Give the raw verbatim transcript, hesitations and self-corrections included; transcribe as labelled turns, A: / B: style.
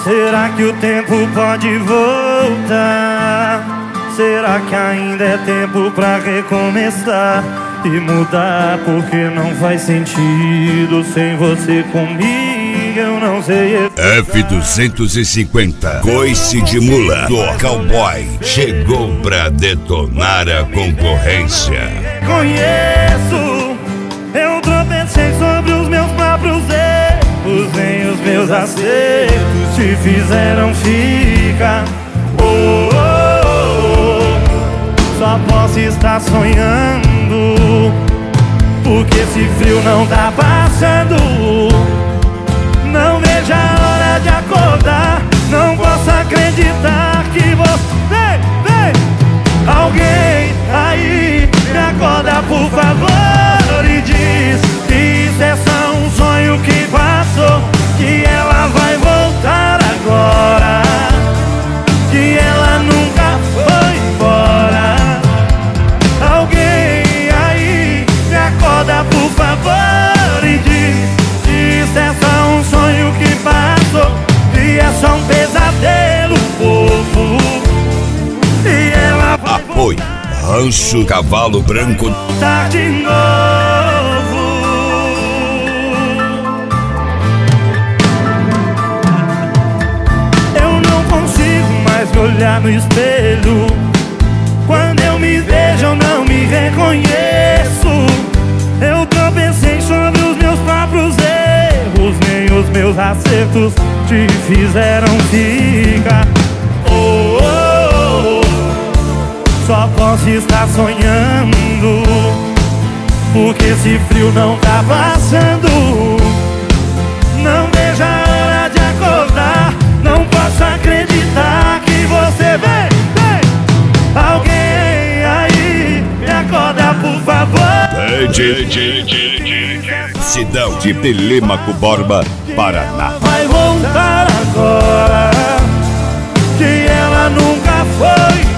A: Será que o tempo pode voltar? Será que ainda é tempo pra recomeçar e mudar? Porque não faz sentido sem você comigo, eu não sei explicar.
B: F duzentos e cinquenta, coice de mula do cowboy, chegou pra detonar a concorrência.
A: Conheço, eu tropecei sobre os meus próprios erros, nem os meus acertos te fizeram ficar. Oh, oh, oh, só posso estar sonhando, porque esse frio não tá passando. Não vejo a hora de acordar, não posso acreditar que você... Vem, vem! Alguém aí me acorda, por favor, e diz que isso é só um sonho que passou, que ela vai voltar agora, que ela nunca foi embora. Alguém aí me acorda, por favor, e diz que isso é só um sonho que passou, e é só um pesadelo fofo, e ela vai
B: Apoio Rancho Cavalo Branco.
A: voltar de novo. Eu não consigo mais me olhar no espelho. Quando eu me vejo eu não me reconheço. Eu tropecei sobre os meus próprios erros, nem os meus acertos te fizeram ficar. Oh, oh, oh, só posso estar sonhando, porque esse frio não tá passando. Não vejo a hora de acordar, não posso acreditar que você vem, vem. Alguém aí me acorda, por favor.
B: Cidão de Telêmaco Borba, Paraná.
A: Vai voltar agora, que ela nunca foi